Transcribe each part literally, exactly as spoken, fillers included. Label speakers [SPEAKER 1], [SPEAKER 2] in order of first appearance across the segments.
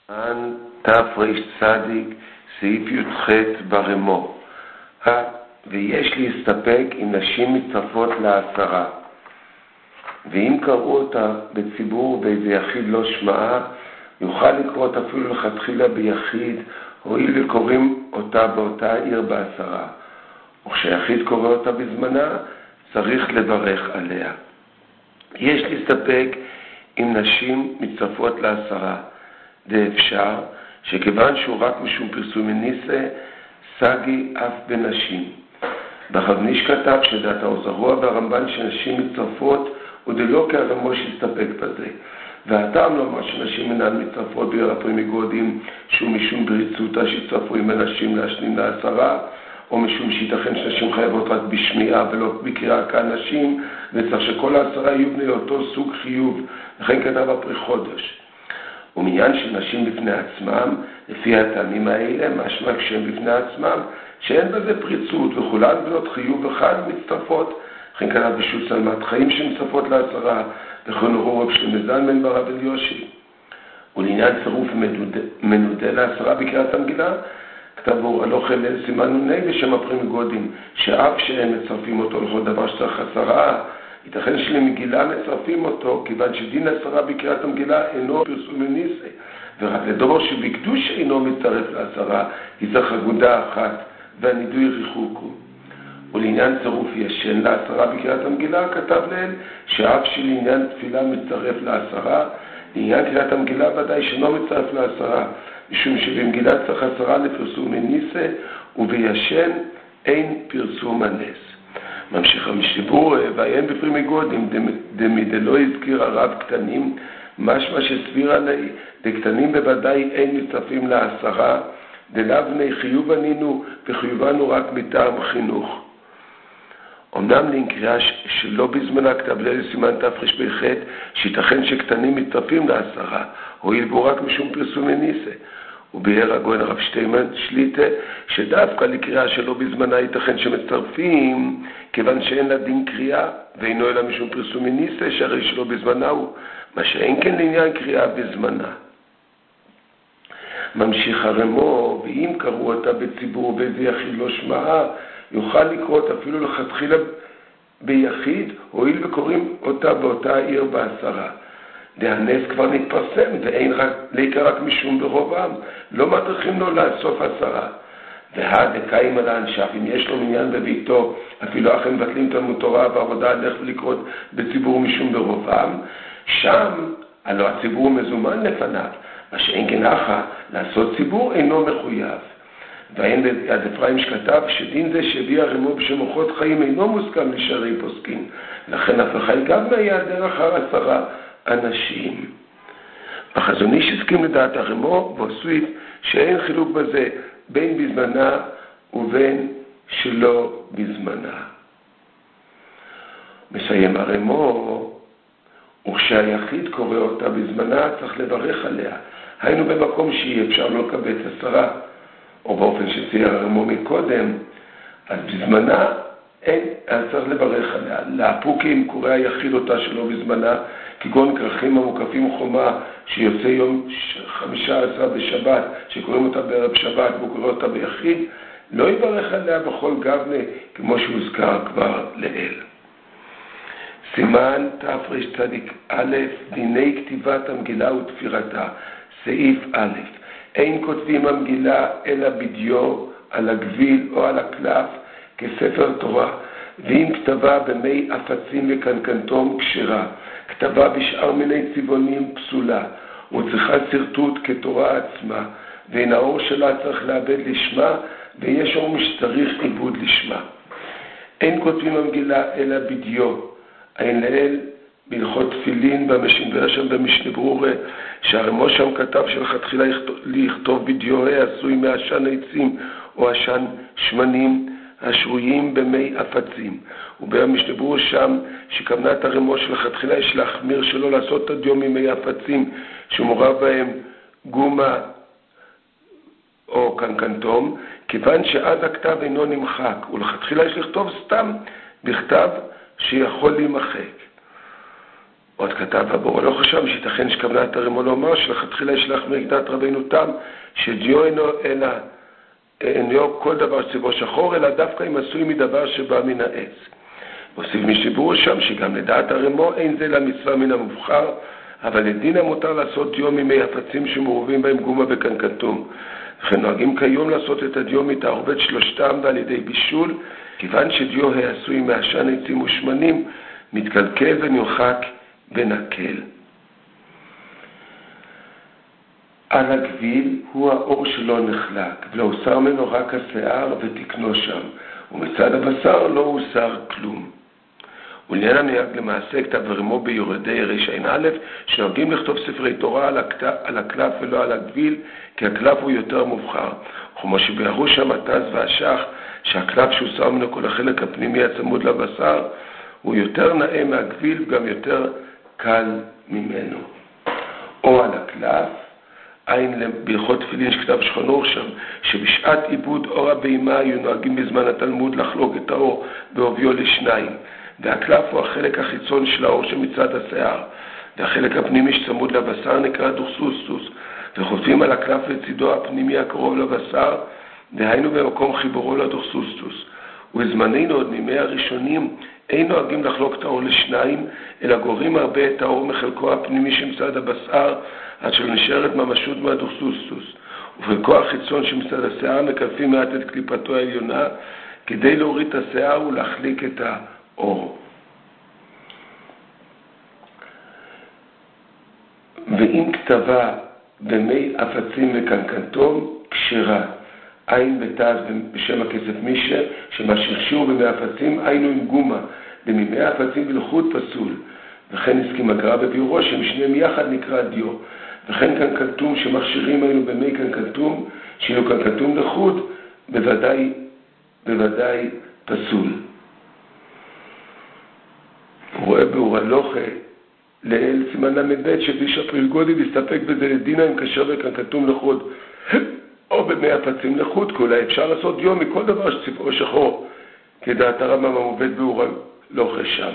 [SPEAKER 1] סימן תרצ"ד סעיף י"ח ברמו. ויש להסתפק אם נשים מצטרפות לעשרה, ואם קראו אותה בציבור באיזה יחיד לא שמעה, יוכל לקרוא אותה אפילו לכתחילה ביחיד, הואיל וקוראים אותה באותה עיר בעשרה, וכשיחיד קורא אותה בזמנה צריך לברך עליה. יש להסתפק אם נשים מצטרפות לעשרה, זה אפשר שכיוון שהוא רק משום פרסומי ניסה סגי אף בנשים. בחזניש כתב שדעת האוזרוע והרמב"ן שנשים מצטרפות ודלא כהרמו שהסתפק בזה, והטעם לומר שנשים אינן מצטרפות בגלל הפרימי גודים שהוא משום בריצותה שהצטרפו עם הנשים להשנים לעשרה, או משום שייתכן שנשים חייבות רק בשמיעה ולא בקריאה כאנשים, וצריך שכל העשרה יהיו בני אותו סוג חיוב, לכן כתב הפרי חודש. ומעניין של נשים בפני עצמם, לפי הטעמים האלה, משמע כשהם בפני עצמם, שאין בזה פריצות, וכולן בנות חיוב אחד מצטרפות, לכן כתב בשו"ת שלמת חיים שמצטרפות לעשרה, וכן הורו רב שלמה זלמן ברב אליושי. ולעניין צירוף מנודה לעשרה בקריאת המגילה, כתב אור הלוך אל סימן נוני בשם הפרימי גודים, שאף שהם מצרפים אותו לכל דבר שצריך עשרה, ייתכן שלמגילה מצרפים אותו, כיוון שדין עשרה בקריאת המגילה אינו פרסומי ניסה, ורק לדבר שבקדוש אינו מצטרף לעשרה, היא צריך אגודה אחת, והנידוי ריחוקו. ולעניין צירוף ישן לעשרה בקריאת המגילה, כתב לאל שאף שלעניין תפילה מצטרף לעשרה, לעניין קריאת המגילה ודאי שאינו מצטרף לעשרה, משום שבמגילה צריך עשרה לפרסומי ניסה, ובישן אין פרסום הנס. ממשיך המשבור, ואין בפרימי גודים, דמדלא הזכיר הרב קטנים, משמע שסביר עלי, דקטנים בוודאי אין מצטרפים לעשרה, דלאו בני חיוב ענינו, וחיובנו רק מטעם חינוך. אמנם לנקרא שלא בזמנה כתב ליל סימן תר"ח, שיתכן שקטנים מצטרפים לעשרה, הואיל בו רק משום פרסומי ניסה. וביאר הגויין הרב שטיימן שליטה, שדווקא לקריאה שלא בזמנה ייתכן שמצטרפים, כיוון שאין לה דין קריאה, ואינו אלא משום פרסומי ניסה, שהרי שלא בזמנה הוא, מה שאין כן לעניין קריאה בזמנה. ממשיך הרמו, ואם קראו אותה בציבור באיזה יחיד לא שמעה, יוכל לקרוא אותה אפילו לכתחילה ביחיד, הואיל וקוראים אותה באותה עיר בעשרה. והנס כבר נתפרסם, ואין רק, ליקה רק משום ברובם, לא מדריכים לו לאסוף עשרה. והדקאים על האנשף, אם יש לו מניין בביתו, אפילו אחרי מבטלים תלמוד תורה ועבודה הלך ולקרות בציבור משום ברובם, שם, הלא הציבור מזומן לפניו, מה שאין כן אחא, לעשות ציבור אינו מחויב. ואין ביד אפרים שכתב שדין זה שהביא הרמו בשם אורחות חיים אינו מוסכם לשערי פוסקים, לכן אף אחד גם מהיעדר אחר עשרה אנשים. החזון איש הסכים לדעת הרמו והוסיף שאין חילוק בזה בין בזמנה ובין שלא בזמנה. מסיים הרמו, וכשהיחיד קורא אותה בזמנה צריך לברך עליה, היינו במקום שיהיה אפשר לא לקבץ עשרה, או באופן שצייר הרמו מקודם, אז בזמנה אין, אז צריך לברך עליה. לאפוקים קורא היחיד אותה שלא בזמנה, כגון כרכים המוקפים חומה שיוצא יום חמישה עשר בשבת, שקוראים אותה בערב שבת והוא קורא אותה ביחיד, לא יברך עליה בכל גבנה, כמו שהוזכר כבר לאל. סימן תרצ"א, דיני כתיבת המגילה ותפירתה, סעיף א', אין כותבים המגילה אלא בדיו, על הגביל או על הקלף, כספר תורה, ואם כתבה במי אפצים וקנקנתום כשרה, כתבה בשאר מיני צבעונים פסולה, וצריכה סרטוט כתורה עצמה, ואין האור שלה צריך לאבד לשמה, ויש אור משתריך עיבוד לשמה. אין כותבים המגילה אלא בדיו, אין לאל בהלכות תפילין במשנה שם במשנה ברורה, שהרמו שם כתב שלכתחילה לכתוב בדיו עשוי מעשן עצים או עשן שמנים השרויים במי אפצים. ובמשנה ברורה שם שכוונת הרמו שלכתחילה יש להחמיר שלא לעשות את הדיו ממי אפצים שמורב בהם גומה או קנקנתום, כיוון שעד הכתב אינו נמחק, ולכתחילה יש לכתוב סתם בכתב שיכול להימחק. עוד כתב הבור, לא חשב שיתכן שכוונת הרמו לומר שלכתחילה ישלח מרקדת רבינו תם, שדיו אינו אלא אינו כל דבר שצבעו שחור, אלא דווקא אם עשוי מדבר שבא מן העץ. הוסיף משדיברו שם שגם לדעת הרמו אין זה למצווה מן המובחר, אבל לדין מותר לעשות דיו ממי הפצים שמעורבים בהם גומה וקנקנטום. וכן נוהגים כיום לעשות את הדיו מתערבת שלושתם ועל ידי בישול, כיוון שדיו העשוי מעשן עצים ושמנים, מתקלקל ונמחק ונקל. על הגביל הוא האור שלו נחלק, ולא הוסר ממנו רק השיער ותקנו שם, ומצד הבשר לא הוסר כלום. ולעניין הנהג למעשה כתב הרמו ביורדי רשעין א', שנוהגים לכתוב ספרי תורה על, הכתב, על הקלף ולא על הגביל, כי הקלף הוא יותר מובחר. כמו שביארו שם התז והשח, שהקלף שהוסר ממנו כל החלק הפנימי הצמוד לבשר, הוא יותר נאה מהגביל וגם יותר קל ממנו. או על הקלף, עין בהלכות תפילין שכתב שולחן ערוך שם, שבשעת עיבוד אור הבהמה היו נוהגים בזמן התלמוד לחלוק את האור בעוביו לשניים, והקלף הוא החלק החיצון של האור שמצד השיער, והחלק הפנימי שצמוד לבשר נקרא דוכסוסטוס, וחושבים על הקלף לצידו הפנימי הקרוב לבשר, דהיינו במקום חיבורו לדוכסוסטוס. ובזמננו עוד מימי הראשונים אין נוהגים לחלוק את האור לשניים, אלא גורים הרבה את האור מחלקו הפנימי שמצד הבשר, עד שלא נשארת ממשות מהדוכסוסטוס. ובחלקו החיצון שמצד השיער מקלפים מעט את קליפתו העליונה, כדי להוריד את השיער ולהחליק את האור. ואם כתבה במי אפצים וקנקנטום, כשרה. עין בתז בשם הכסף מישה, שמה שרשור במי אפצים, היינו עם גומה, במי אפצים בלחות פסול. וכן הסכים הגר"א בביאורו, שמשניהם יחד נקרא דיו. וכן קנקנטום שמכשירים היינו במי קנקנטום, שאילו קנקנטום לחוד, בוודאי, בוודאי פסול. הוא רואה באור הלוכה, לאל סימן למד שביש אפריל גודי להסתפק בזה לדינה אם קשר בקנקנטום לחוד, או במי הפצים לחוד, כי אולי אפשר לעשות דיו מכל דבר שצבעו שחור, כדעת הרמב"ם המובאת באור הלוכה שם.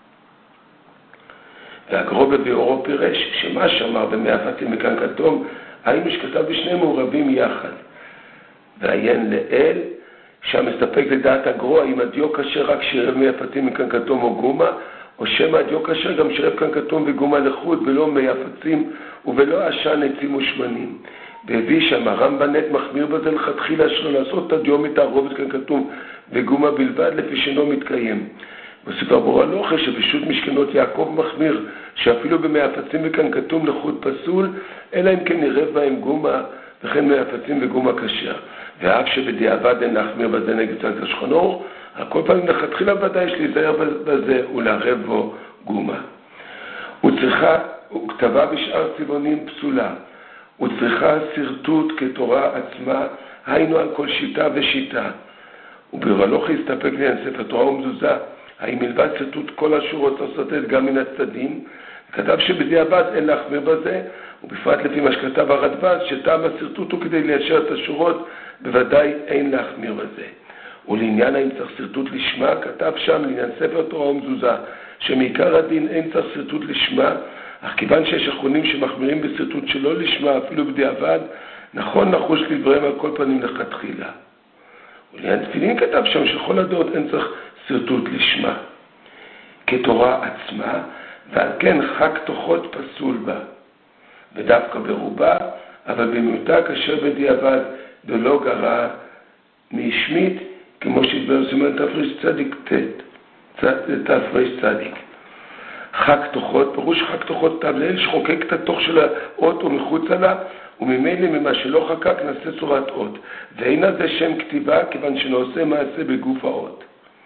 [SPEAKER 1] והגר"א בביאורו פירש שמה שאמר במי הפצים וקנקנטום, היינו שכתב בשני מעורבים יחד. ועיין לאל, שם מסתפק לדעת הגר"א, אם הדיו קשר רק שירב מי הפצים וקנקנטום או גומה, או שמא הדיו קשר גם שירב קנקנטום וגומה לחוד, ולא מי הפצים ובלא עשן עצים ושמנים. והביא שם הרמב"ם נט מחמיר בזה לכתחילה שלו לעשות את הדיו מתערובת קנקנטום וגומה בלבד, לפי שאינו מתקיים. בספר באור הלוכה שבשו"ת משכנות יעקב מחמיר שאפילו במי הפצים וקנקנטום לחוד פסול, אלא אם כן נראה בהם גומה, וכן מי הפצים וגומה כשר. ואף שבדיעבד אין להחמיר בזה נגד צד השולחן ערוך, על כל פעמים לכתחילה ודאי יש להיזהר בזה ולערב בו גומה. הוא צריכה, הוא כתבה בשאר צבעונים פסולה, הוא צריכה סרטוט כתורה עצמה, היינו על כל שיטה ושיטה. ובאור הלוכה הסתפק לעניין ספר תורה ומזוזה, האם מלבד סרטוט כל השורות הסרטט גם מן הצדדים, כתב שבדיעבד אין להחמיר בזה, ובפרט לפי מה שכתב הרדב"ז, שטעם הסרטוט הוא כדי ליישר את השורות, בוודאי אין להחמיר בזה. ולעניין האם צריך סרטוט לשמה, כתב שם לעניין ספר תורה ומזוזה, שמעיקר הדין אין צריך סרטוט לשמה, אך כיוון שיש אחרונים שמחמירים בסרטוט שלא לשמה, אפילו בדיעבד, נכון נחוש לדברם על כל פנים לכתחילה. ולעניין תפילין כתב שם שכל הדעות אין צריך סרטוט לשמה, כתורה עצמה, ועל כן חג תוחות פסול בה, ודווקא ברובה, אבל במיעוטה כאשר בדיעבד ולא גרע מהשמית, כמו שהתברר סימן תפרש צדיק ת', תפרש צדיק. חג תוחות, פירוש חג תוחות תבלל שחוקק את התוך של האות ומחוץ עלה, וממילא ממה שלא חקק נעשה צורת אות, ואין זה שם כתיבה כיוון שנעשה מעשה בגוף האות.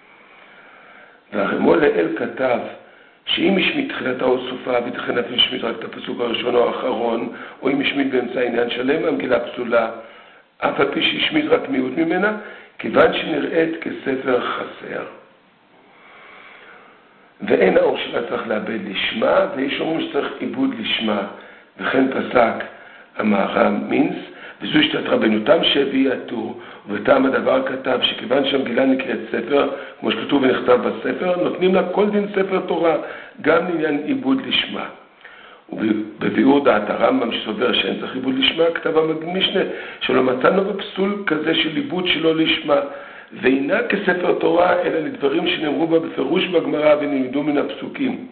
[SPEAKER 1] והרמו לאל כתב שאם השמיט תחילתה או סופה, ותכן אף השמיט רק את הפסוק הראשון או האחרון, או אם השמיט באמצע העניין שלם, המגילה פסולה, אף על פי שהשמיט רק מיעוט ממנה, כיוון שנראית כספר חסר. ואין האור שלה צריך לאבד לשמה, ויש אומרים שצריך עיבוד לשמה, וכן פסק המהר"ם מינס, וזו שיטת רבנו תם שהביא הטור, ובטעם הדבר כתב שכיוון שהמגילה נקראת ספר, כמו שכתוב ונכתב בספר, נותנים לה כל דין ספר תורה, גם לעניין עיבוד לשמה. ובביאור דעת הרמב"ם שסובר שאין צריך עיבוד לשמה, כתב המשנה שלא מצאנו בפסול כזה של עיבוד שלא לשמה, ואינה כספר תורה אלא לדברים שנאמרו בה בפירוש בגמרא ונלמדו מן הפסוקים.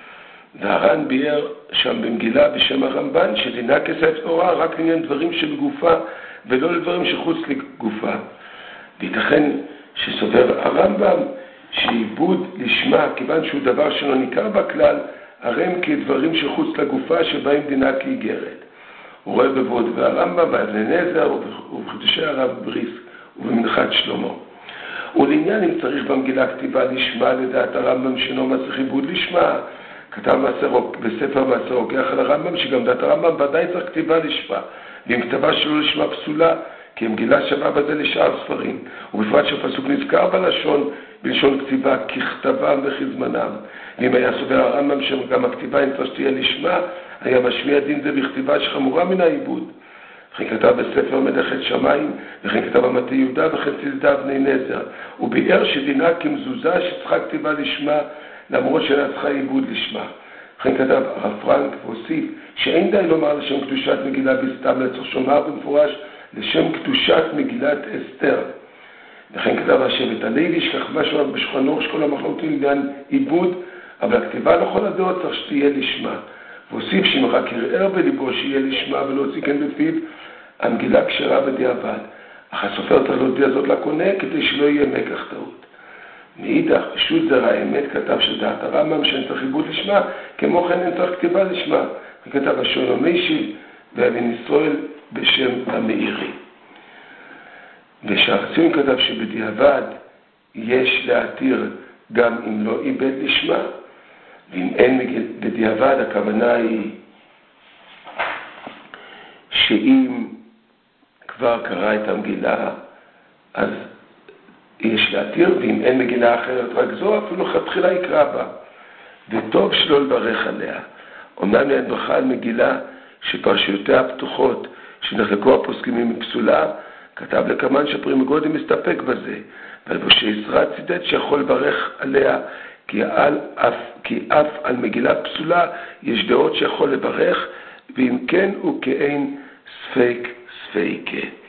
[SPEAKER 1] והר"ן ביאר שם במגילה בשם הרמב"ן שדינה כספר תורה רק לעניין דברים שבגופה ולא לדברים שחוץ לגופה. וייתכן שסובר הרמב"ם שעיבוד לשמה, כיוון שהוא דבר שלא ניכר בכלל, הרי הם כדברים שחוץ לגופה שבהם דינה כאיגרת. הוא רואה בבוד והרמב"ם, באבני נזר ובחידושי הרב בריסק ובמנחת שלמה. ולעניין אם צריך במגילה כתיבה לשמה, לדעת הרמב"ם שאינו מצריך עיבוד לשמה, כתב בספר מעשר רוקח על הרמב"ם שגם דעת הרמב"ם ודאי צריך כתיבה לשמה, ואם כתבה שלא לשמה פסולה, כי המגילה שווה בזה לשאר ספרים, ובפרט שהפסוק נזכר בלשון, בלשון כתיבה ככתבם וכזמנם. ואם היה סובר הרמב"ם שגם הכתיבה אם צריך שתהיה לשמה, היה משמיע דין זה בכתיבה שחמורה מן העיבוד. וכן כתב בספר מלאכת שמיים, וכן כתב במטה יהודה, וכן צלדה אבני נזר. הוא ביאר שדינה כמזוזה שצריכה כתיבה לשמה, למרות שאינה צריכה עיבוד לשמה. וכן כתב הרב פרנק והוסיף שאין די לומר לשם קדושת מגילה בסתם, לצורך שומר במפורש לשם קדושת מגילת אסתר. וכן כתב השבט הלוי שכך משהו בשולחן שכל המחלוקות לעניין עיבוד, אבל הכתיבה לכל הדעות צריך שתהיה לשמה. והוסיף שאם רק ירער בליבו שיהיה לשמה ולא הוציא כן בפיו, המגילה כשרה בדיעבד. אך הסופר צריך להודיע זאת לקונה כדי שלא יהיה מקח טעות. מאידך, פשוט זרע האמת כתב שדעת הרמב"ם שאין צריך עיבוד לשמה, כמו כן אין צריך כתיבה לשמה. וכתב השואל המשיב ואבן ישראל בשם המאירי. ושער ציון כתב שבדיעבד יש להתיר גם אם לא איבד לשמה, ואם אין בדיעבד הכוונה היא שאם כבר קרא את המגילה אז יש להתיר, ואם אין מגילה אחרת רק זו אפילו תחילה יקרא בה, וטוב שלא לברך עליה. אומנם אין ברכה על מגילה שפרשיותיה פתוחות שנחלקו הפוסקים מפסולה, כתב לכמן שפרים מגודם מסתפק בזה, ולבושי ישראל צידד שיכול לברך עליה, כי, על, אף, כי אף על מגילה פסולה יש דעות שיכול לברך, ואם כן הוא כאין ספק ספקה.